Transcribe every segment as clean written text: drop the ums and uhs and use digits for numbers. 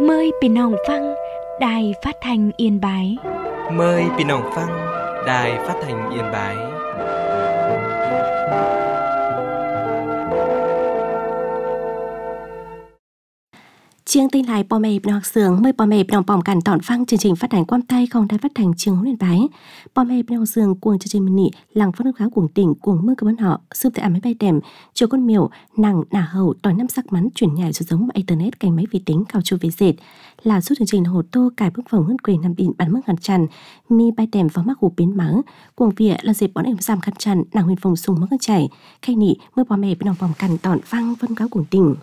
Mờiพี่น้องฟังĐài Phát thanh Yên Bái. Mời พี่น้องฟัง Đài Phát thanh Yên Bái. Chương tin lại bò mẹ học sướng mời bò mẹ đồng bỏng cản tọn phăng chương trình phát hành quan tay không đài phát hành trường Yên Bái. Bò mẹ học sướng cuồng chương trình mini làng phát nước khá cuồng tỉnh cuồng mưa cơ vấn họ giúp tại máy bay đèm chiều con miểu nàng nả hậu tỏi năm sắc mắn chuyển nhảy số giống internet cành máy vi tính cao chu về dệt là giúp chương trình hồ tô cài bức phòng hơn quyền nằm bịn bắn mức ngăn chặn mi bay đèm vào mắc hủ biến mắng cuồng vỉa là dịp bọn em giảm khăn chặn nàng huyền vùng sùng mắc ngăn chảy khay nị mưa bò mẹ đồng bỏng cản tọn phăng vân cáo cuồng tỉnh.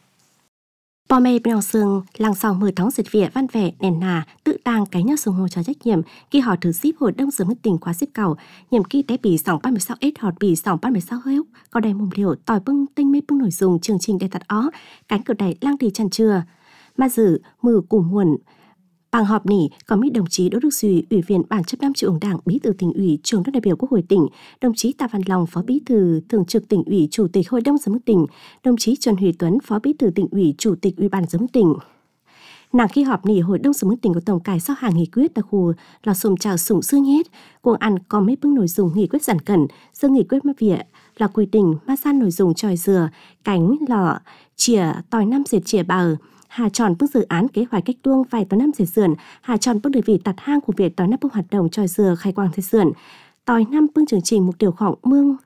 Bò mẹ bên sương làng sau 10 tháng diệt vỉa văn vẻ nền nà tự tàng cái nhau sùng hồ cho trách nhiệm khi họ thử ship hội đông sớm mất tình quá ship cầu nhiệm kỳ té bì 236 s họt bì 236 hơi có đầy mồm liều tỏi bưng tinh mê bưng nổi dùng chương trình để tạt ó cánh cửa đẩy lang thì chăn trưa mà dự mừ cùng muộn bằng họp nỉ có mấy đồng chí Đỗ Đức Duy, Ủy viên Ban chấp 5 Trung ương Đảng, Bí thư Tỉnh ủy, Trưởng đoàn đại biểu Quốc hội tỉnh, đồng chí Tạ Văn Long, Phó Bí thư Thường trực Tỉnh ủy, Chủ tịch Hội đồng Giám mục tỉnh, đồng chí Trần Huy Tuấn, Phó Bí thư Tỉnh ủy, Chủ tịch Ủy ban Giám mục tỉnh. Nàng khi họp nỉ Hội đồng Giám mục tỉnh có tổng cải sau hàng nghị quyết đặc khu là xùm chào sủng sư nhét, cuồng ăn có mấy bước nội dung nghị quyết giản cẩn, dương nghị quyết mất vỉa là quy định ma san nội dung tròi dừa, cánh lọ, chìa tỏi năm diệt chìa bờ. Hà tròn bước dự án kế hoạch cách tuông vài tỏi năm dệt sườn, Hà tròn bước đơn vị đặt hang của việc tỏi năm bước hoạt động tròi dừa khai quang dệt sườn, tỏi năm bước chương trình mục tiêu khỏng mương.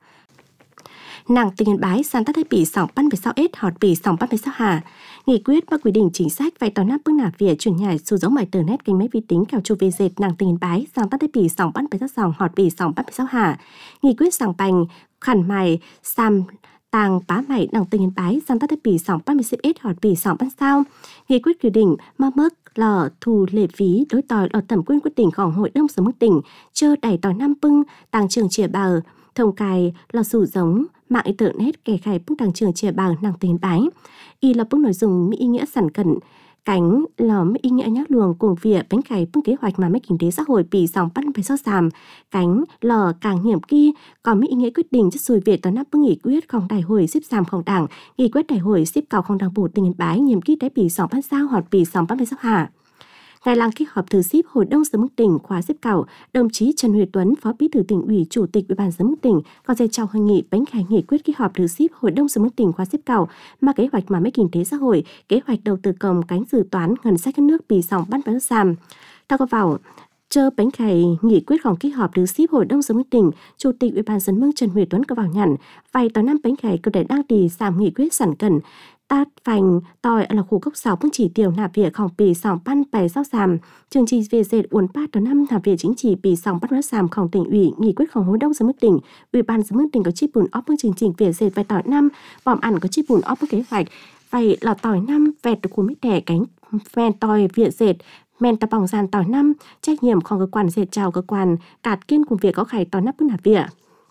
Nàng tình Yên Bái san tắt hay bị 236 s họt bị 236 hà. Nghị quyết và quy định chính sách vài tỏi năm bước nạp vỉa chuyển nhảy số giống máy internet kênh máy vi tính kèo chu về dệt nàng tình Yên Bái san tắt hay bị 236 họt bị 236 hà. Nghị quyết sàng bành khẩn mài sam tàng bá mày nàng tình Yên Bái sang tắt bì 236 s họt bì 236. Nghị quyết quy định mà mức lò thù lệ phí đối tỏi ở thẩm quyền quyết địnhของHội đồng Giám mục tỉnh chơ đẩy tỏi năm bưng tàng trường chìa bờ thông cài lò sử giống mạng internet kẻ khai bưng tàng trường chìa bờ nàng tình Yên Bái y là bưng nội dung mỹ ý nghĩa sản cẩn cánh lò mấy ý nghĩa nhắc luồng cùng việc bánh cày bưng kế hoạch mà mấy kinh tế xã hội bị dòng bắt phải so sàm cánh lò càng nhiệm kỳ còn mấy ý nghĩa quyết định chất xùi về tòa năm bưng nghị quyết không đại hội xếp sàm không đảng nghị quyết đại hội xếp cầu không đảng bộ tỉnh Yên Bái nhiệm kỳ đấy bị dòng bắt sao hoặc bị dòng bắt phải sao hạ. Ngày làng khi họp thử ship Hội đồng Giám mục tỉnh khóa xếp cầu, đồng chí Trần Huy Tuấn, Phó Bí thư Tỉnh ủy, Chủ tịch Ủy ban Giám mục tỉnh có dây chào hội nghị bánh khai nghị quyết khi họp thử ship Hội đồng Giám mục tỉnh khóa xếp cầu mà kế hoạch mà mấy kinh tế xã hội, kế hoạch đầu tư công cánh dự toán ngân sách các nước bị dòng bắt bán giảm. Ta có vào chờ bánh khai nghị quyếtของkhi họp thử ship Hội đồng Giám mục tỉnh, Chủ tịch Ủy ban Giám mục Trần Huy Tuấn có vào nhận vài tòa năm bánh khai cơ để đang đi giảm nghị quyết sản cẩn tát phành tỏi là khu gốc 6 phương chỉ tiêu nạp việcของปี 2023chương trình về dệt uốn ba tòa năm nạp việc chính trịปี 2023ของtỉnh ủy nghị quyếtของHội đồng Giám mục tỉnh Ủy ban Giám mục tỉnh có chi bùn óp phương chương trình về dệt vài tỏi năm bòm ăn có chi bùn óp phương kế hoạch vậy là tỏi năm vẹt được khu mít đẻ cánh ven tỏi viện dệt men tập bỏng gian tỏi năm trách nhiệmของcơ quan dệt chào cơ quan cạt kiên cùng việc có khải tỏi năm bước nạp việc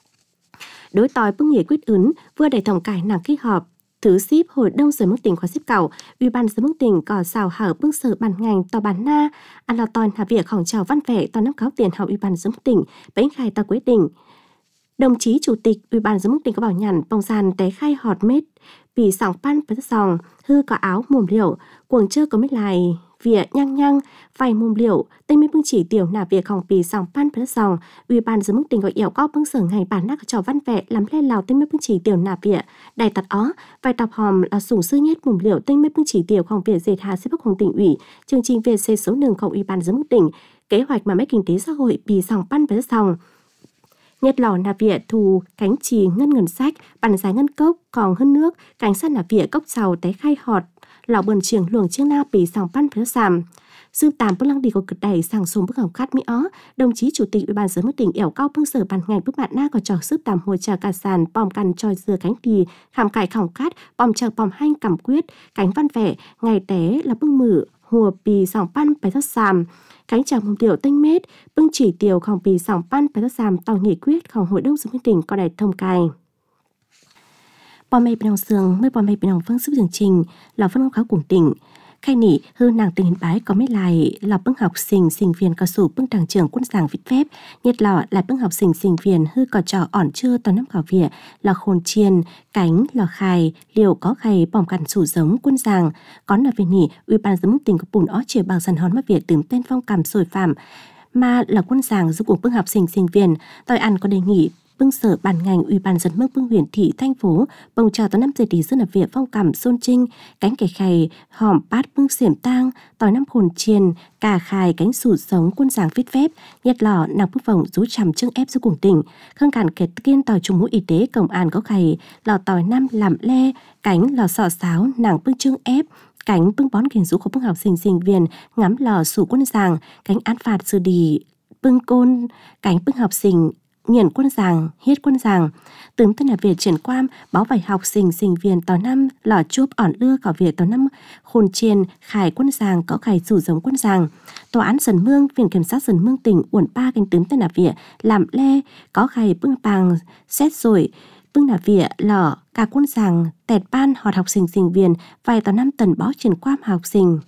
đối tỏi bước nghị quyết ứng vừa đẩy tổng cải nàng khi họp thứ ship Hội đồng Giám mục tỉnh khóa xếp cầu, Ủy ban Giám mục tỉnh có xào hở bưng sở bàn ngành tòa bàn na, ăn là tòn hạ việcของchào văn vẻ tòa năm cáo tiền hậu Ủy ban Giám mục tỉnh, bánh khai tòa quyết định. Đồng chí Chủ tịch Ủy ban Giám mục tỉnh có bảo nhận bông gian té khai họt mết, vì sòng pan với sòng, hư có áo mồm liễu, cuồng chơ có mấy lại, vỉa nhăng nhăng, vài mồm liễu, tên mấy bưng chỉ tiểu nạp việcของปี 2022, Ủy ban Giám mục tỉnh có yêu có bưng sở ngày bản nắc cho văn vẻ làm lên lào tên mấy bưng chỉ tiểu nạp việc, đại tật ó, vài tập hòm là sủng sư nhất mồm liễu tên mấy bưng chỉ tiểuของviệc dệt hà xếp bắcของtỉnh ủy, chương trình về xe số 1 ของỦy ban Giám mục tỉnh, kế hoạch mà mấy kinh tế xã hội bị sòng pan với sòng. Nhất lò nạp vỉa thù cánh trì ngân sách, bàn giá ngân cốc, còn hơn nước, cảnh sát nạp vỉa cốc sầu té khai họt, lò bần trường luồng chiếc na bị sòng pan phía sàm. Sư tàm bước lăng đi có cực đẩy sang sông bước hỏng cát mỹ ó, đồng chí Chủ tịch Ủy ban Giám mục tỉnh ẻo cao bưng sở bàn ngành bước bạn na có trò sức tàm hồi trà cả sàn, bom căn tròi dừa cánh tì, khảm cải khỏng cát, bom chờ bom hanh cầm quyết, cánh văn vẻ, ngày té là bưng mử, hùa bì sòng pan phải rất sàm. Cánh chào mông tiểu tinh mết, bưng chỉ tiểuของปี 2023ต่อnghị quyếtของHội đồng Giám mục tỉnh có đại thông cài. Bò mẹ bên đồng sương mới bò mẹ bên đồng phương sức chương trình là phân kháo cùng tỉnh. khai nỉ hư nàng tình bái có mấy lại là bưng học sinh viên có sủ bưng đảng trưởng quân giảng vịt phép nhiệt lọ lại bưng học sinh viên hư có trò ỏn chưa tao năm khảo vỉa là khôn chiên cánh là khai liều có khay bỏng cằn sủ giống quân giảng có là về nỉ ủy ban giám mục tỉnh của bùn ó chia bằng sàn hòn mất việc tưởng tên phong cảm sồi phạm mà là quân giảng giúp cuộc bưng học sinh viên tôi ăn có đề nghị bưng sở ban ngành ủy ban dân mức bưng huyện thị thành phố bồng chào tới năm giờ đi dân ở viện phong cảm xôn trinh cánh kẻ khay hòm bát bưng xiểm tang tỏi năm hồn chiên cà khai cánh sủ sống quân giảng viết phép nhiệt lò nàng bưng vòng rú chằm trưng ép giữa cùng tỉnh khương cản kẹt kiên tỏi trung mũi y tế công an có khay lò tỏi năm làm le cánh lò sọ sáo nàng bưng trưng ép cánh bưng bón kiền rú của bưng học sinh viên ngắm lò sủ quân giảng cánh án phạt xử đi bưng côn cánh bưng học sinh nghiền quân giảng, hiết quân giảng. Tướng tên là Việt triển quan báo bài học sinh viên tòa năm lò chúp ỏn lưa có việc tòa năm khôn chiên khải quân giảng có khải rủ giống quân giảng. Tòa án Dần Mương, Viện Kiểm sát Dần Mương tỉnh uẩn ba cánh tướng tên là Việt làm le có khải bưng bằng xét rồi bưng là Việt lò cả quân giảng tẹt ban họt học sinh viên vài tòa năm tần báo triển quan học sinh.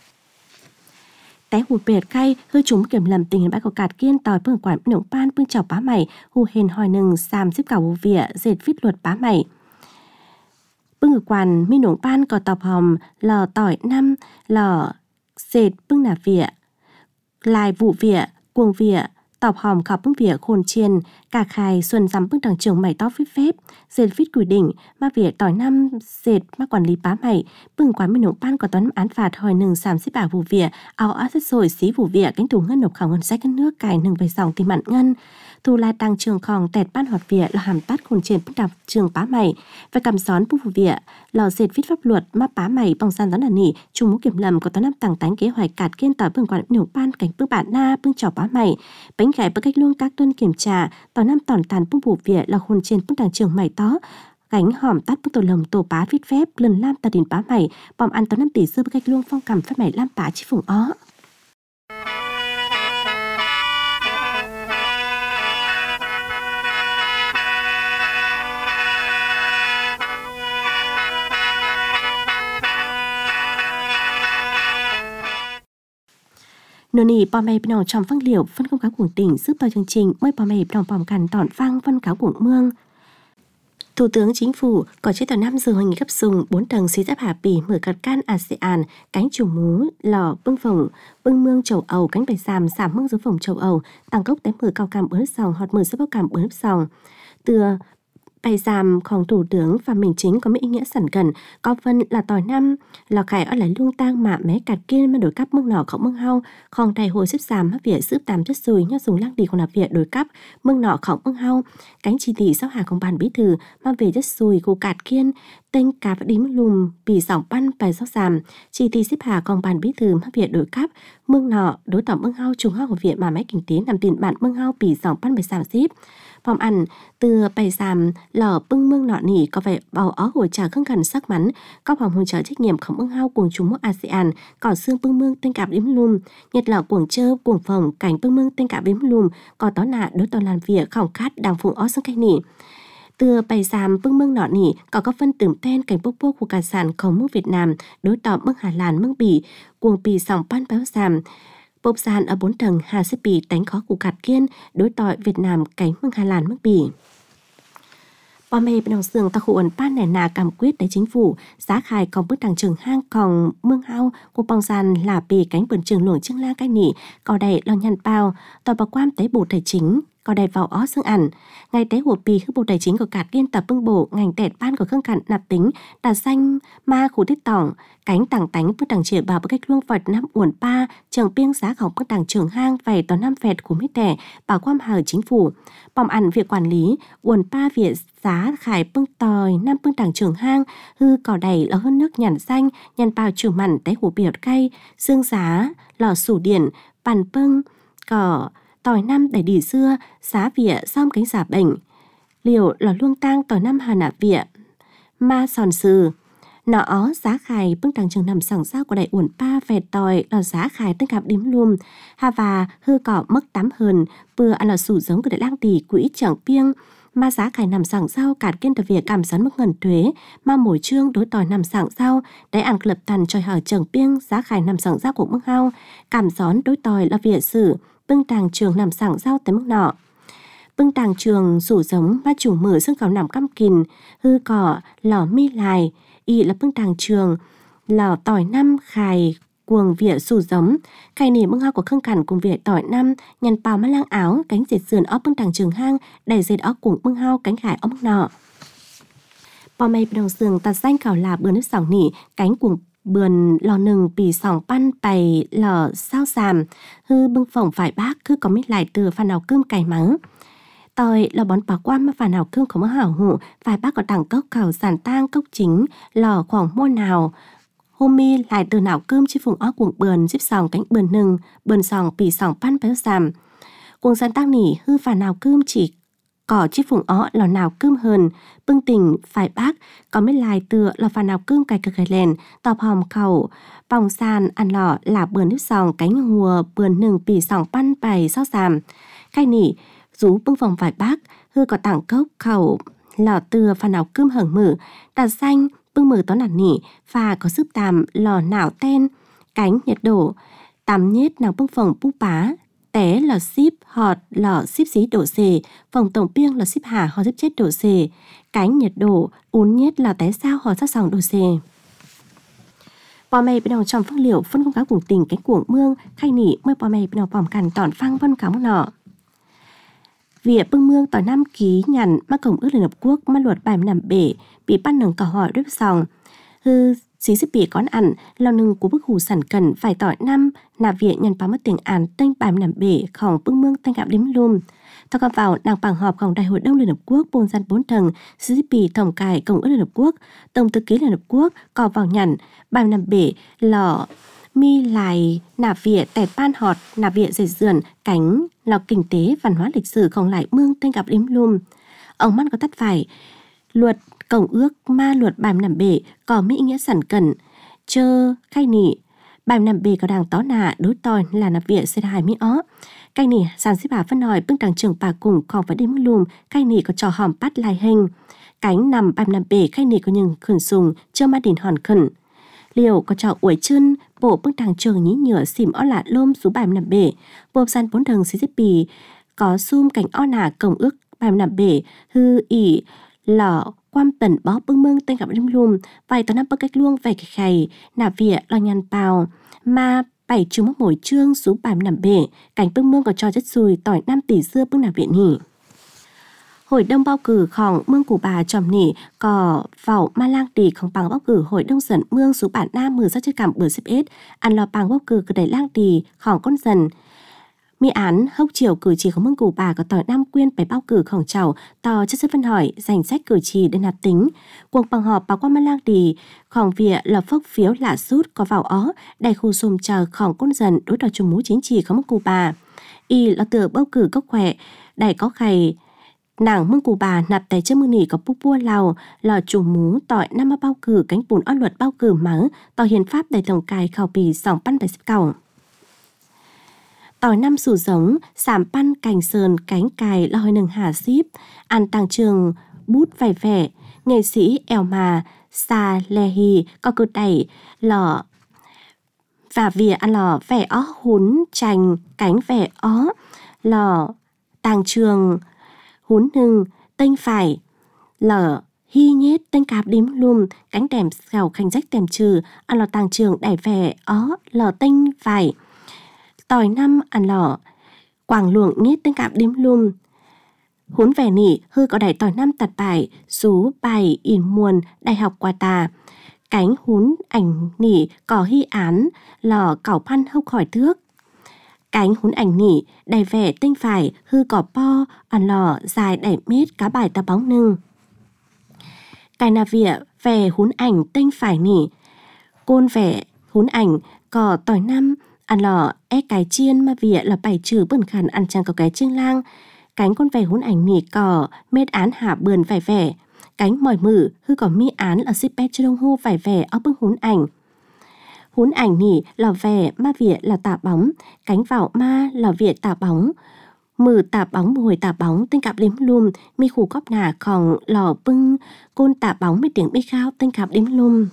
Té hụt bệt cay hơi chúng kiểm lầm tình hình bãi có cạt kiên tòi bưng quản nổng ban bưng chào bá mày hù hền hỏi nừng xàm xếp cả vụ vỉa dệt viết luật bá mày bưng ở quản mi nổng ban có tọp hòm lò tỏi năm lò dệt bưng là vỉa lại vụ vỉa cuồng vỉa tọp hòm khảo bưng vỉa khôn chiên cả khai xuân dám bưng đảng trưởng mày to viết phép dệt viết quy định mà vỉa tỏi năm dệt mà quản lý bá mày bưng quán mi nổng ban có toán án phạt hỏi nừng xàm xếp bả vụ vỉa áo át rồi xí vụ vỉa cánh thủ ngân nộp khảo ngân sách nước cài nừng về dòng tìm mặn ngân thu lai tăng trường khòng tẹt ban hoạt vỉa là hàm tát khôn trên bưng đạp trường bá mày và cầm xón bưng vụ vỉa lò dệt viết pháp luật mà bá mày bằng gian đó là nỉ chung mũ kiểm lầm có toán năm tàng tánh kế hoạch cạt kiên tỏi bưng quán mi nổng ban cánh bưng bạn na bưng chảo bá mày bánh gãy bưng cách luôn các tuân kiểm tra tỏi năm tòn tàn bưng vụ vỉa là khôn trên bưng đảng trường mày tó gánh hòm tắt bức tổ lồng tổ bá viết phép lần lam ta đến bá mày bom ăn tao năm tỷ xưa bức cách luôn phong cầm phép mày lam bá chi phùng ó. Nô nì bò mày bên trong phân liệu phân công cáo của tỉnh giúp bao chương trình mới bò mày đồng bòm cằn tọn vang phân cáo của mương. Thủ tướng Chính phủ có chế tàu 5 giờ hội nghị cấp dùng 4 tầng xí giáp Hà Bỉ mở cật can ASEAN cánh chủ mú lò bưng phồng bưng mương châu Âu cánh bài giảm mương dưới phồng châu Âu tăng cốc té mở cao cảm bớt sòng hoặc mở dưới bao cảm bớt sòng từ bài giảmของthủ tướng và mình chính có mấy ý nghĩa sẵn gần có phân là tỏi năm là khải ở lại lung tang mà mé cạt kia mà đổi cắp mương nọ khổng mương hao không đầy hồi xếp giảm mà việc giúp tạm chất rồi nhớ dùng lăng đi còn là việc đổi cắp mương nọ khổng mương hao cánh chi tỷ sau hà công bàn bí thư mà về chất rồi cô cạt kiên tên cá và đím lùm bị sỏng ban bài sau giảm chi tỷ xếp hà công bàn bí thư mà việc đổi cắp mương nọ đối tổng mương hao trùng hao của viện mà máy kinh tế nằm tiền bản mương hao bị sỏng ban bài giảm xếp phòng ăn từ bài giảm lò bưng mương nọ nỉ có vẻ bào ó hồi trả khương gần sắc mắn có phòng hỗ trợ trách nhiệm khổng mương hao cuồng trung quốc ASEAN có xương bưng mương tên cạp đếm lùm nhật lò cuồng chơ cuồng phòng cảnh bưng mương tên cạp đếm lùm có tó nạ đối tàu làm việc khổng khát đàng phụng ó xương cách nỉ từ bài giảm bưng mương nọ nỉ có phân tưởng tên cảnh bốc bốc của cả sản khổng mương Việt Nam đối tàu mương Hà Lan mương Bỉ cuồng Bỉ sòng ban báo giảm bốc sàn ở 4 tầng Hà Sĩ Bỉ đánh khó của cạt kiên đối tỏi Việt Nam cánh mương Hà Lan mương Bỉ. Bò mê bên đồng xương ta khu ẩn ban nẻ nà cảm quyết đấy chính phủ giá khai còn bước đằng trường hang còn mương hao của bong sàn là bì cánh bẩn trường luồng chương la cái nỉ có đầy lo nhăn bao tỏi bà quan tế bộ tài chính có đầy vào ó xương ẩn ngày tế hùa bì khứ bộ tài chính của cạt kiên tập bưng bổ ngành tẹt ban của khương cạn nạp tính đà xanh ma khu tiết tỏng cánh tảng tánh bước đằng triệu bảo bước cách luông vật năm uẩn ba trường biên giá khổng bước đằng trường hang vầy tòa năm vẹt của mít đẻ bảo quan hờ chính phủ bòm ăn việc quản lý uẩn ba việc giá khải bưng tòi năm bưng đằng trường hang hư cỏ đầy là hơn nước nhàn xanh nhàn bao trường mặn tế hùa biểu cay xương giá lò sủ điển bàn bưng cỏ tỏi năm để đi xưa xá vỉa xong cánh giả bệnh liều lò luông tang tỏi năm hà nạ vỉa ma sòn sừ nọ ó giá khải bưng đằng trường nằm sẵn sao của đại uẩn ba vẹt tỏi lò giá khải tân gặp đếm lùm hà và hư cỏ mất tám hờn vừa ăn là sủ giống của đại lang tỷ quỹ chẳng piêng mà giá khải nằm sảng rau cạt kiên tập việc cảm sắn mức ngần thuế mà mỗi chương đối tỏi nằm sảng rau để ăn lập tàn tròi hở trường piêng giá khải nằm sảng rau của mức hao cảm gión đối tỏi là việc sử bưng tàng trường nằm sảng rau tới mức nọ bưng tàng trường rủ giống ba chủ mở xương khảo nằm căm kìn hư cỏ lò mi lại y là bưng tàng trường lò tỏi năm khài cuồng vỉa sủ giống khai nỉ mưng hao của khương cản cùng vỉa tỏi năm nhằn bào má lang áo cánh dệt sườn óp bưng tàng trường hang đầy dệt óp cùng mưng hao cánh khải óp nọ bò mây đồng sườn tạt xanh khảo là bươn nước sòng nỉ cánh cuồng bườn lò nừng bì sòng pan bày lò sao sàm hư bưng phồng phải bác cứ có mít lại từ phan nào cơm cày mắng tỏi là bón bà quan mà phản nào cơm không có hảo hụ vài bác có đẳng cốc khảo giàn tang cốc chính lò khoảng môn nào hôm mi lại từ nào cơm chi phùng ó cuồng bườn giúp sòng cánh bườn sòng bì sòng pan béo sàm cuồng giàn tang nỉ hư phản nào cơm chỉ cỏ chi phùng ó lò nào cơm hờn bưng tình phải bác có mấy lại tựa lò phản nào cơm cày cực gầy lèn tọp hòm khẩu bòng sàn ăn lò là bườn giúp sòng cánh hùa bườn nừng bì sòng pan bày sao sàm khai nỉ rú bưng phòng vài bác hư có tảng cốc khẩu lò từa phản nào cơm hởng mử tạt xanh bưng mử tó nản nỉ và có giúp tàm lò nào ten cánh nhiệt đổ tắm nhết nào bưng phòng búp bá té lò xíp họt lò xíp xí đổ xề phòng tổng piêng lò xíp hà họ giúp chết đổ xề cánh nhiệt đổ ún nhết lò té sao họ sát sòng đổ xề bò mây bên đồng trong phương liệu phân công cáo cùng tình cánh cuồng mương khai nỉ mới bò mây bên đồng bòm cằn tỏn phăng vân cáo nọ Việc bưng mương tỏi 5 ký nhằn mà Công ước Liên Hợp Quốc mà luật bài nằm bể bị bắt nâng câu hỏi đếp sòng. Hư xí xí bị con ăn lo nâng của bức hù sản cần phải tỏi 5 là việc nhận báo mất tiền án tên bài nằm bể khổng bưng mương thanh gạo đếm lùm. Thao cầm vào nàng bằng họpของĐại hội Đông Liên Hợp Quốc bôn gian 4 tầng CCP thẩm cải Công ước Liên Hợp Quốc Tổng thư ký Liên Hợp Quốc cò vào nhằn bài nằm bể lò mi lại nà vỉa tẻ pan họt nà vỉa dệt dườn cánh lò kinh tế văn hóa lịch sử không lại mương tên gặp đếm lùm. Ông mắt có tắt phải luật Công ước ma luật bài nằm bể có mỹ nghĩa sản cẩn chơ khai nỉ bài nằm bể có đàng tó nà đối tòi là nà vỉa xê hài mỹ ó canh nỉ sàn xếp bà phân hỏi bưng đằng trường bà cùng còn phải đếm lùm canh nỉ có trò hòm bắt lai hình cánh nằm bài nằm bể canh nỉ có nhưng khẩn sùng chơ ma đỉnh hòn khẩn liều có trò uổi chân bộ bức đằng trường nhí nhựa xỉm ó lạ lôm số bài nằm bể bộ sàn 4 tầng xí bì có xung cảnh ó nà Công ước bài nằm bể hư ỉ lọ quam tần bó bưng mương tên gặp đêm lùm vài tòa năm bức cách luông về cái khầy nà vỉa lo nhăn bào mà 7 chương mốc mỗi chương số bài nằm bể cảnh bưng mương có cho chất xùi tỏi 5 tỷ dưa bưng nà viện nỉ. Hội đông bao cử khỏng mương của bà tròm nỉ có vào ma lang tỷ không bằng bao cử hội đông dần mương số bản nam mưa ra chơi cảm bữa xếp ết ăn lò bằng bao cử đẩy lang tỷ khỏng con dần mi án hốc chiều cử chỉ của mương của bà có tỏi 5 quyên phải bao cử khỏng chảo to chất sức phân hỏi danh sách cử chỉ để nạp tính cuộc bằng họp bà qua ma lang tỷ khỏng vỉa là phốc phiếu lạ sút có vào ó đầy khu xùm chờ khỏng con dần đối đầu chung mũ chính trị của mương của bà y là từ bao cử cốc khỏe đầy có khầy nàng mương của bà nạp tay chân mương nỉ có búp bua lào lò trùng mú tỏi 5 bao cử cánh bùn on luật bao cử mắng tỏ hiến pháp đầy tổng cài khảo bì sòng pan bài xếp cầu tỏi 5 sủ giống sảm pan cành sờn cánh cài lo hơi nừng hà xíp ăn tàng trường bút vài vẻ nghệ sĩ eo mà sa lè hì có cơ đẩy lò và vỉa ăn lò vẻ ó hún chành cánh vẻ ó lò tàng trường hún nừng tên phải lở hy nhết tên cạp đếm lùm cánh đèm khảo khanh rách đèm trừ ăn lò tàng trường đẩy vẻ ó lò tên phải tỏi 5 ăn lò quảng luồng nhết tên cạp đếm lùm hún vẻ nỉ hư có đẩy tỏi 5 tạt bài số bài ỉn muôn đại học qua tà cánh hún ảnh nỉ có hy án lò cảo pan hốc khỏi thước cánh hún ảnh nỉ đầy vẻ tinh phải hư cỏ po ăn lò dài đẩy mét cá bài ta bóng nưng cài nà vỉa vẻ hún ảnh tinh phải nỉ côn vẻ hún ảnh cỏ tỏi 5 ăn lò cái chiên mà vỉa là bảy trừ bẩn khẩn ăn chẳng có cái chiêng lang cánh con vẻ hún ảnh nỉ cỏ mết án hạ bườn vải vẻ cánh mỏi mử hư có mi án là xếp pet đông hô vải vẻ ở bưng hún ảnh nỉ là vẻ ma vỉa là tả bóng cánh vào ma là vỉa tả bóng mừ tà bóng mùi tà bóng tên cặp đếm lùm mi khủ cóp nà khòng lò bưng côn tà bóng mi tiếng mi khao tên cặp đếm lùm.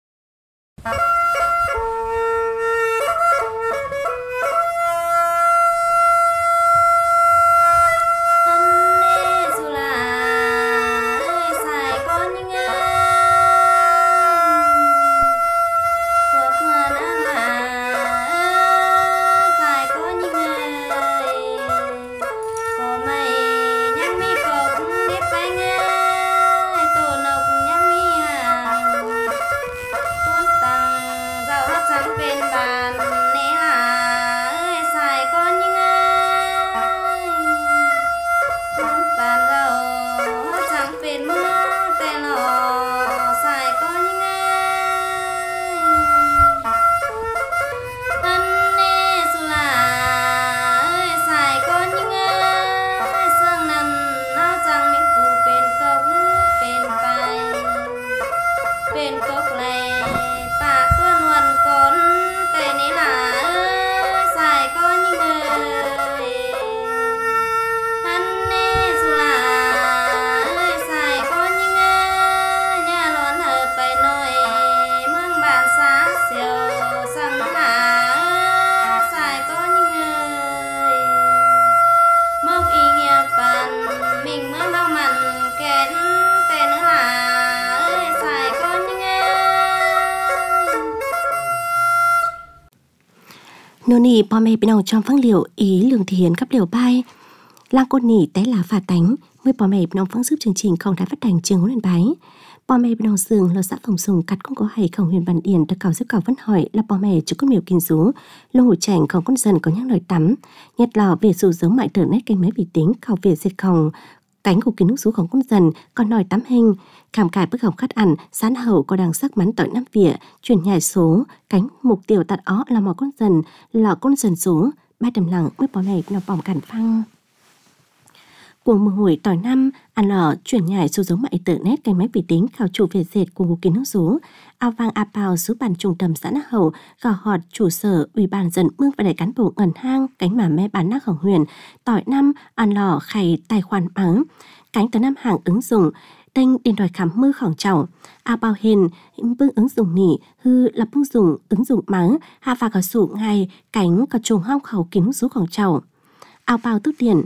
Nô nì bò mê bên ông trong phăng liệu ý lường thể hiện cấp liệu bay. Lang côn nỉ té là phà tánh mới bò mê bên ông phăng giúp chương trình không thái phát thành trường huấn luyện bái. Bò mê bên ông sường là xã phòng sùng cắt cũng có hay không huyền bản điển được cầu giúp cầu vẫn hỏi là bò mê chú con miều kinh rú lông hủ chảnh không con dần có nhắc lời tắm nhật lò về dù giống mại trở nét kênh máy vi tính khảo về diệt không cánh của kiến nước rú không con dần còn nòi tắm hình cảm cải bức học khát ăn sán hậu có đằng sắc bắn tỏi năm vỉa chuyển nhảy số cánh mục tiêu tạt ó là mò con dần là con dần số ba đầm lặng mới bò mê nó bỏng cản phăng cuồng mưa hủi tỏi năm ăn lò chuyển nhảy số giống mại tự nét kênh máy vi tính khảo chủ về dệt của kiến nước rú ao vang a pao số bàn trung tâm xã Nác Hậu gò họt chủ sở ủy ban dân mương và đại cán bộ ngân hang cánh mà mẹ bán Nác Hồng Huyền tỏi năm ăn lò khay tài khoản bắn cánh từ năm hàng ứng dụng tên điện thoại khám mưa khỏng chậu a bao hình bưng ứng dụng nỉ hư là bưng dùng ứng dụng mắng hạ và có sủ ngay cánh có trùng hong khẩu kiến rú khỏng chậu ao bao tức điện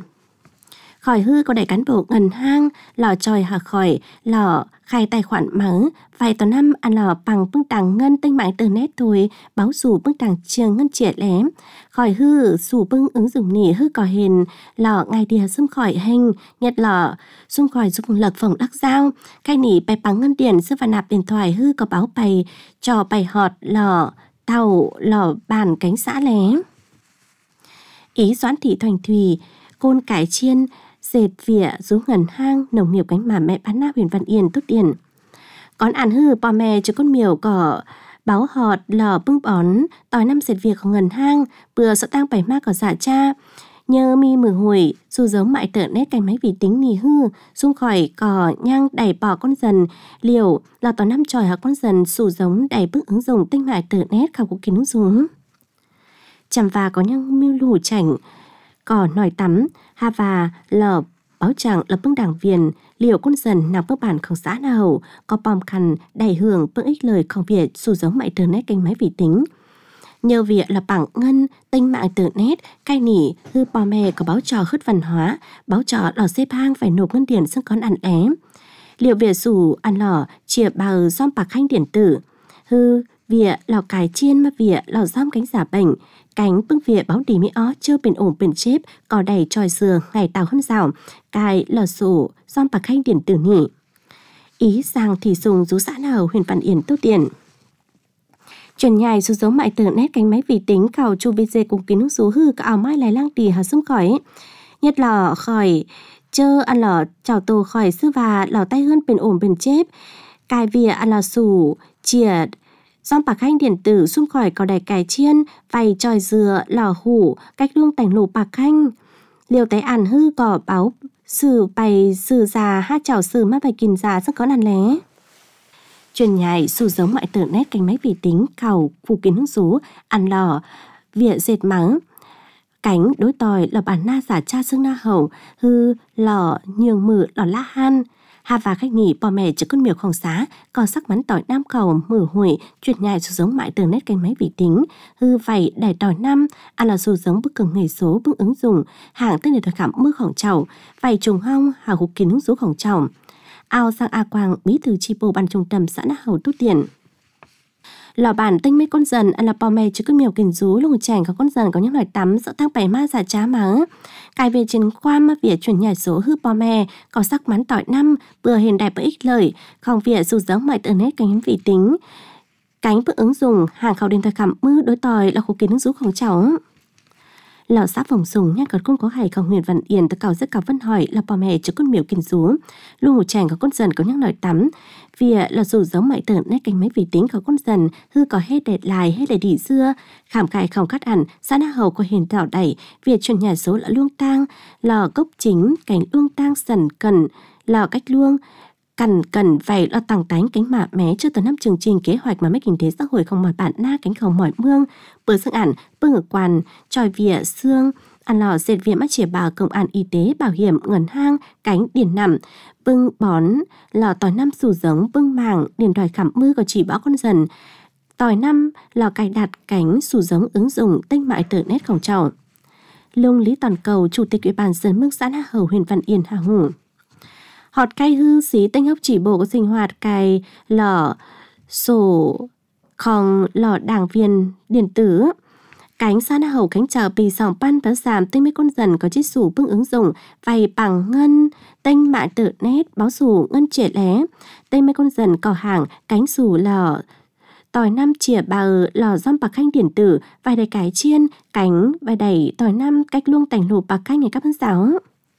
khỏi hư có đại cán bộ ngân hang lò tròi hạ khỏi lò khai tài khoản mắng vài tuần năm ăn lò bằng bưng tàng ngân tinh mạng internet thôi báo dù bưng tàng trường ngân trẻ lém khỏi hư dù bưng ứng dụng nỉ hư có hình lò ngày đìa xung khỏi hình nhật lò xung khỏi dùng lật phòng đắc giao cái nỉ bài bằng ngân điển sư và nạp điện thoại hư có báo bày cho bày họt lò tàu lò bàn cánh xã lém ý Doãn Thị Thoành Thùy côn cải chiên dệt vỉa rú ngần hang nồng nghiệp cánh mà mẹ bán na huyền Văn Yên tốt điển con ăn hư bò mè cho con miều cỏ báo họt lò bưng bón tỏi năm dệt việc của ngần hang bừa sợ tang bảy ma cỏ dạ cha nhờ mi mử hồi dù giống mại tợ nét cánh máy vi tính nì hư xung khỏi cỏ nhang đẩy bỏ con dần liều là tỏi năm tròi hoặc con dần sủ giống đẩy bức ứng dụng tinh mại tợ nét khảo của kiến xuống chằm và có nhang miêu lù chảnh cỏ nòi tắm ha và lờ báo chẳng là bưng đảng viền liệu con dần nào bước bản không xã nào có bom khăn đầy hưởng bưng ích lời không việt dù giống mại internet kênh máy vi tính nhờ việc là bảng ngân tinh mạng internet cai nỉ hư bò mè có báo trò khất văn hóa báo trò lò xếp hang phải nộp ngân điển xưng con ăn ém liệu việc dù ăn lò chia bào giom bạc khanh điện tử hư việc lò cải chiên mà việc lò giom cánh giả bệnh cánh bưng việc báo đi mỹ ó chưa bền ổn bền chếp có đầy tròi dừa ngày tàu hơn rào cài lò sổ giom bạc khanh điện tử nhỉ ý rằng thì dùng rú xã nào huyền Văn Yên tốt điện chuyển nhài số giống mại tờ nét cánh máy vi tính khảo chu bê dê cùng kiến nước số hư cả ảo mai lại lang tì hà xung khỏi nhất lò khỏi chơ ăn lò chào tổ khỏi sư và lò tay hơn bền ổn bền chếp cài vỉa ăn lò sủ triệt giom bạc khanh điện tử xung khỏi có đầy cải chiên vầy tròi dừa lò hủ cách luông tảnh lù bạc khanh liều tay ăn hư cỏ báo sử bày sử già hát chảo sử mắt bày kìm già rất có nàn lé truyền nhài sử giống mại tờ nét cánh máy vi tính khảo phụ kiến nước số ăn lò vỉa dệt mắng cánh đối tòi là bản na giả cha xương na hậu hư lò nhường mử lò la han hà và khách nghỉ bò mẹ chứ con miều không xá có sắc bắn tỏi nam cầu mử hủi chuyển nhài số giống mãi từ nét canh máy vị tính hư vậy đẩy tỏi năm ăn là số giống bức cường nghề số bức ứng dụng hàng tên này thời khảm mưa khổng chậu vậy trùng hong hà hục kiến ứng số khổng chậu ao sang a quang bí thư chi bộ ban trung tâm xã na hậu tu tiền lò bản tinh mấy con dần ăn là bò mè chứ con mèo kiền rú lùng chèn có con dần có những loại tắm sợ tăng bảy ma giả trá má cài về trên khoa mà việc chuyển nhảy số hư bò mè có sắc mắn tỏi năm vừa hiện đại bởi ích lợi không việc dù giống mọi từ nét cánh vị tính cánh bức ứng dụng hàng khẩu đến thời khảm mưa đối tỏi là khu kiến ứng rú không cháu lò xã phòng sùng nhắc cật con có hải không huyền văn yên từ cầu rất cao vân hỏi là bò mè chứ con miểu kiền rú luôn một chàng có con dần có những loại tắm vì là dù giống mãi tưởng nét cánh mấy vị tính có con dần hư có hết đẹp lại hết để đi xưa khảm cài không cắt ẩn xã na hầu có hiền tạo đẩy việc chuyển nhà số là luông tang lò gốc chính cánh luông tang sần cần lò cách luông cần vậy lo tăng tánh cánh mạ mé trước tới năm chương trình kế hoạch mà mấy kinh tế xã hội không mỏi bản na cánh không mỏi mương bờ xương ản bưng ở quan tròi vỉa xương ăn lò dệt vỉa mắt chìa bào công an y tế bảo hiểm ngân hang cánh điển nằm bưng bón lò tỏi năm sù giống bưng màng điển đòi khảm mưa có chỉ báo con dần tỏi năm lò cài đặt cánh sù giống ứng dụng tinh mại tự nét khổng trầu lung lý toàn cầu chủ tịch ủy ban dân mức xã Na Hầu huyện Văn Yên Hà Hùng họt cay hư xí tinh hốc chỉ bộ có sinh hoạt cài lò sổ khòng lò đảng viên điện tử cánh xã Na Hầu cánh chào bì sòng pan bá giảm tinh mấy con dần có chiếc sủ bưng ứng dụng vay bằng ngân tinh mạng tự nét báo sủ ngân trẻ lé tinh mấy con dần cò hàng cánh sủ lò tỏi năm chìa bào lò giom bạc khanh điện tử vài đầy cái chiên cánh vài đầy tỏi năm cách luông tành lụp bạc khanh ngày các phân giáo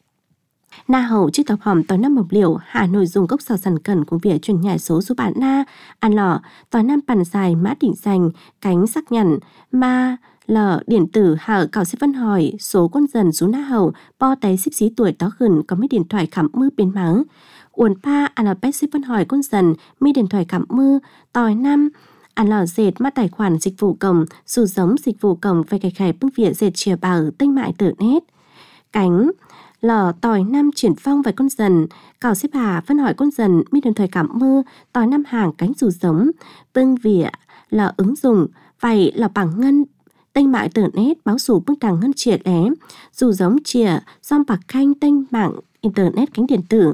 Na Hầu chiếc tập hòm tỏi năm mộc liều Hà Nội dùng gốc sò sần cần của việc chuyển nhảy số bản na ăn lò tỏi năm bàn dài mã đỉnh dành cánh sắc nhằn ma lờ điện tử hở cào xếp văn hỏi số con dần số Na Hầu bo tay xíp xí tuổi tó khẩn có mấy điện thoại khảm mưa biến mắng uốn pa ăn là pet xếp văn hỏi con dần mi điện thoại khảm mưa tỏi năm ăn lò dệt mã tài khoản dịch vụ công dù giống dịch vụ công về cải khải bưng vỉa dệt chìa bào tinh mại tự nét cánh lò tỏi năm chuyển phong với con dần cào xếp hà phân hỏi con dần mi điện thoại khảm mưa tỏi năm hàng cánh dù giống bưng vỉa là ứng dụng vậy là bằng ngân tinh mạng internet báo sủ bức đằng ngân triệt lé dù giống chìa giom bạc khanh tinh mạng internet cánh điện tử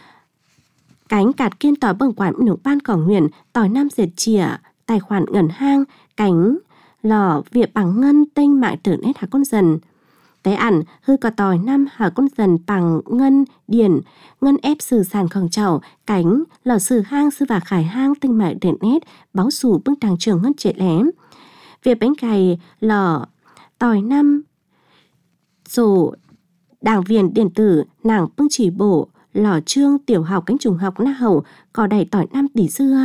cánh cạt kiên tỏi bưng quản nửa ban cỏ huyền tỏi năm dệt chìa tài khoản ngân hang cánh lò việc bằng ngân tinh mạng internet hả con dần té ẩn hư có tỏi năm hả con dần bằng ngân điển ngân ép sử sản khổng chậu cánh lò sử hang sư và khải hang tinh mạng internet báo sủ bức đằng trường ngân triệt lé việc bánh cày lò tỏi năm sổ đảng viên điện tử nàng bưng chỉ bộ lò trương tiểu học cánh trùng học Na Hầu có đầy tỏi năm tỷ xưa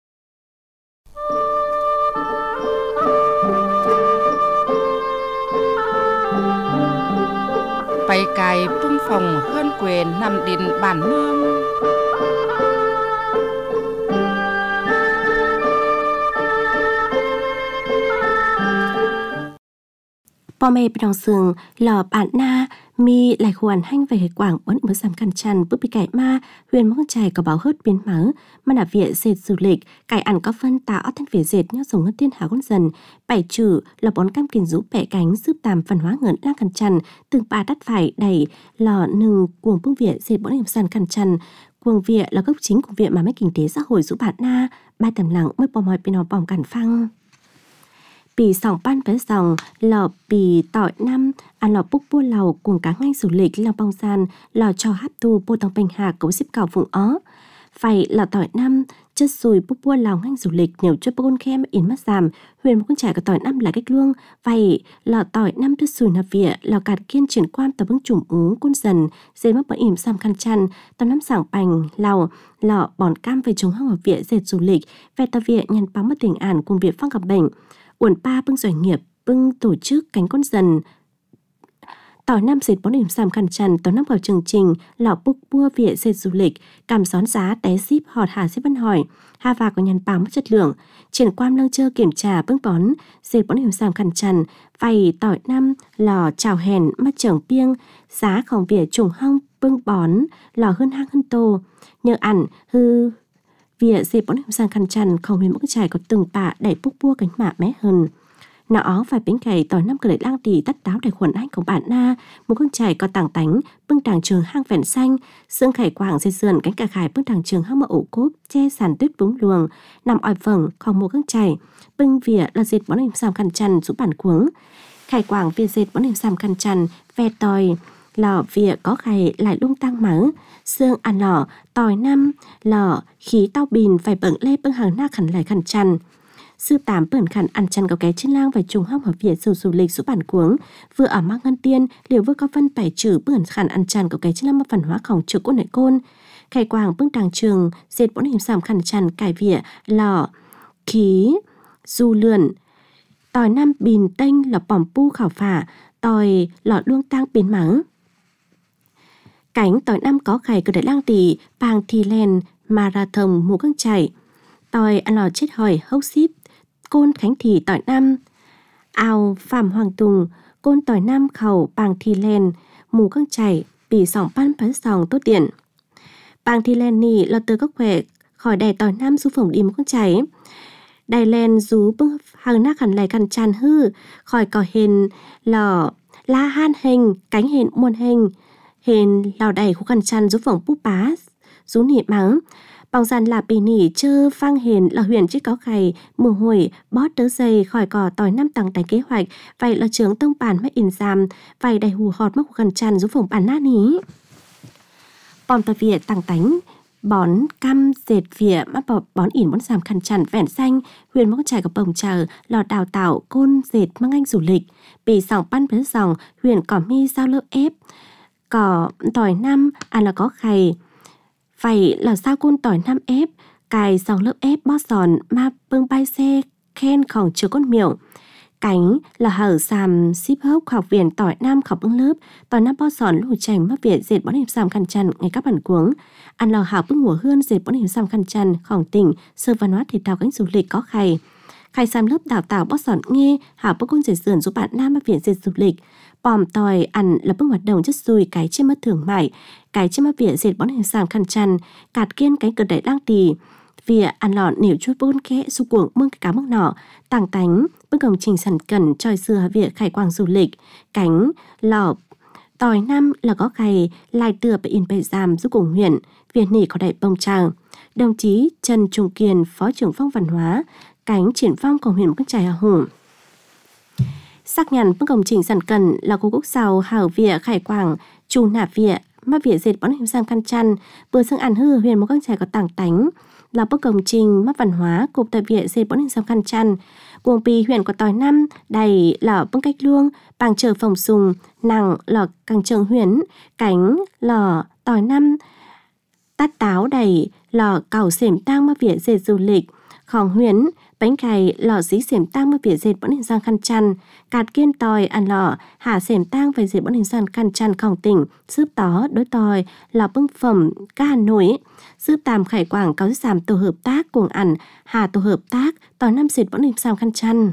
bay cài bưng phòng hơn quyền nằm điện bản nương bò mè đồng sườn lò bản na mi lại hoàn hanh về quảng bấn mới giảm căn chăn bước bị cải ma huyền mong chài có báo hớt biến mắng mà là viện dệt du lịch cải ăn có phân tạo thanh về dệt nhau dùng ngân tiên hảo con dần bảy trừ là bón cam kiền rũ bẻ cánh giúp tàm văn hóa ngẩn lang căn chăn từng ba đắt phải đẩy lò nừng cuồng bưng viện dệt bón em sàn căn chăn cuồng viện là gốc chính của viện mà mấy kinh tế xã hội rũ bản na ba tầm lặng mới bò mòi pino bòm cản phăng bì sòng ban với dòng lò bì tỏi năm ăn lò búc bua lầu cùng cá nganh du lịch lò bong gian lò cho hấp tu bô tông bình hà cấu xếp cào vùng ó phải là tỏi năm chất sùi búc bua lầu nganh du lịch nếu cho bôn khem in mắt giảm huyền một con trải của tỏi năm là cách luông vậy lò tỏi năm chất sùi nạp vỉa lò cạt kiên chuyển quan tờ bưng chủng uống con dần dây mắc bẩn ỉm xăm khăn chăn tầm năm sảng bành lò lò bòn cam về trùng hăng ở vỉa dệt du lịch về tờ vỉa nhằn bóng mất tình ản cùng việc phong gặp bệnh uẩn pa bưng doanh nghiệp bưng tổ chức cánh con dần tỏi năm dệt bón điểm sàm khăn trần tỏi năm vào chương trình lọ búc bua vỉa dệt du lịch cảm xón giá té ship họt hà ship văn hỏi hà và có nhằn báo mất chất lượng triển quan lăng chơ kiểm tra bưng bón dệt bón điểm sàm khăn trần vầy tỏi năm lò chào hèn mắt trưởng piêng giáของvỉa trùng hong bưng bón lò hơn hang hơn tô nhờ ẩn hư vỉa dệt bón điểm sàm khăn trần không huyền mức trải có từng bạ đẩy búc bua cánh mạ mé hơn nó phải bánh cày tỏi năm cửa lại lang tỉ tắt đáo đại khuẩn anh của bạn na một con chài có tảng tánh bưng đàng trường hang vẹn xanh xương khải quảng dây sườn cánh cà khải bưng đàng trường hang mở ổ cốp che sàn tuyết vũng luồng nằm ỏi phẳng không một con chài bưng vỉa là dệt bón hình xàm khăn chăn giúp bản cuống khải quảng vỉa dệt bón hình xàm khăn chăn ve tỏi lò vỉa có khải lại lung tăng mắng xương ăn lò tỏi năm lò khí tao bìn phải bẩn lê bưng hàng na khẩn lại khăn chăn sư tám bẩn khẩn ăn chăn có cái trên lang và trùng hong ở vỉa du lịch giúp bản cuống vừa ở mang ngân tiên liều vừa có phân phải trừ bẩn khẩn ăn chăn có cái trên lang văn hóa khổng trừ côn nội côn khải quảng bưng đàng trường dệt bón hình xàm khăn chăn cải vỉa lò khí du lượn tỏi năm bìn tênh là bỏm pu khảo phả tỏi lọ luông tang bìn mắng cánh tỏi năm có khải cửa đại lang tỷ bàng thì len marathon mùa căng chảy tỏi ăn lò chết hỏi hốc ship côn khánh thì tỏi năm ao phạm hoàng tùng côn tỏi năm khẩu bàng thì len mù căng chảy bì sòng pan phán sòng tốt tiền bàng thì len nì là từ các khỏe khỏi đè tỏi năm du phổng đi mù căng chảy đài len rú bưng hàng nát hẳn lại khăn tràn hư khỏi cỏ hình lò la han hình cánh hình muôn hình lò đầy khu khăn tràn rú phổng búp bá rú nị mắng bằng dàn là bì nỉ chơ phang hình là huyền chiếc có khày mùa hồi bót đỡ dày khỏi cỏ tỏi năm tầng tại kế hoạch vậy là trưởng tông bản mất in giam vậy đầy hù họt mắc khu khăn tràn rú phổng bản nát ní bòm tỏi vỉa tăng tánh bón cam dệt vỉa mắt bón ỉn bón giảm khăn chăn vẹn xanh huyền móc trải có bồng chờ lò đào tạo côn dệt mang anh du lịch bị sòng pan với dòng huyền cỏ mi sao lớp ép cỏ tỏi năm là có khày vậy là sao côn tỏi năm ép cài dòng lớp ép bót giòn ma bưng bay xe khen khổng chứa con miểu cánh là hở xàm ship hốc học viện tỏi nam khảo bưng lớp tỏi nam bót giòn lù chành mắc viện dệt bón hình xàm khăn chăn ngày các bản cuống ăn lò hảo bưng mùa hương dệt bón hình xàm khăn chăn khổng tỉnh sơ văn hóa thể thao cánh du lịch có khày xàm lớp đào tạo bót giòn nghe hảo bưng côn dệt sườn giúp bạn nam mắc viện dệt du lịch bòm tỏi ăn là bưng hoạt động chất dùi cái trên mất thưởng mại cái trên mất vỉa dệt bón hình xàm khăn chăn cạt kiên cánh cờ đại lang tỳ vỉa ăn lọ nỉu chút bôn khẽ su cuồng mương cái cá mốc nọ tàng tánh bưng công trình sản cần tròi xưa vỉa khải quang du lịch cánh lọ tỏi năm là có khày lai tựa bị in bày giam giúp cùng huyện việt nỉ có đại bông tràng đồng chí Trần Trung Kiên phó trưởng phòng văn hóa cánh triển phong của huyện Bắc Trải Hà Hùng xác nhận bức công trình sản cần là cô quốc sau hảo vỉa khải quảng trù nạp vỉa mà vỉa dệt bón hình xàm khăn chăn bữa xương ăn hư huyền một con trẻ có tảng tánh là bức công trình mắt văn hóa cục tại vỉa dệt bón hình xàm khăn chăn cuồng pì huyện có tỏi năm đầy lò bưng cách luông bằng chờ phòng sùng nặng lò càng trường huyền cánh lò tỏi năm tát táo đầy lò cào xềm tang mà vỉa dệt du lịch khòng huyền bánh cày lò dí xềm tang mà vỉa dệt bón hình xàm khăn chăn cạt kiên tỏi ăn lò hạ xềm tang về dệt bón hình xàm khăn chăn khòng tỉnh giúp tó đối tỏi lò bưng phẩm ca Hà Nội giúp tàm khải quảng có giảm tổ hợp tác cùng ăn hà tổ hợp tác tỏi năm dệt bón hình xàm khăn chăn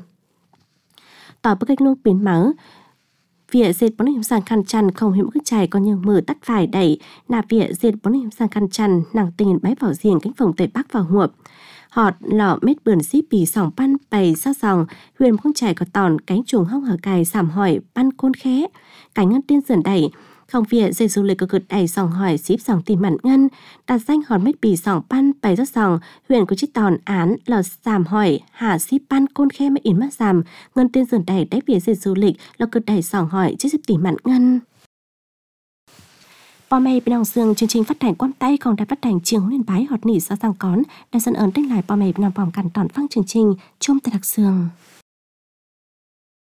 tỏi bức cách luông biến máu vỉa dệt bón hình xàm khăn chăn không hiểm cứ chảy còn nhường mở tắt phải đẩy nạp vỉa dệt bón hình xàm khăn chăn nàng tình bái vào riêng cánh phòng tây bắc vào huộp họt lọ mết bườn xíp bì sòng pan bày sát dòng huyền không chảy có tòn cánh chuồng hong hở cài sảm hỏi pan côn khé cánh ngân tiên dần đẩy không vỉa dệt du lịch có cực đẩy sòng hỏi xíp sòng tìm mặn ngân đặt danh họt mết bì sòng pan bày sát dòng huyền có chiếc tòn án lọ sảm hỏi hà xíp pan côn khé mà in mắt sàm ngân tiên dần đẩy đáy vỉa dệt du lịch là cực đẩy sòng hỏi chiếc tìm mặn ngân Bò mày bên Dương chương trình phát hành quan tay còn đã phát hành trường liên bái họt nỉ do sang cón đã sân ơn đánh lại bò mày bên phòng cản tòn phăng chương trình chung tại đặc sương.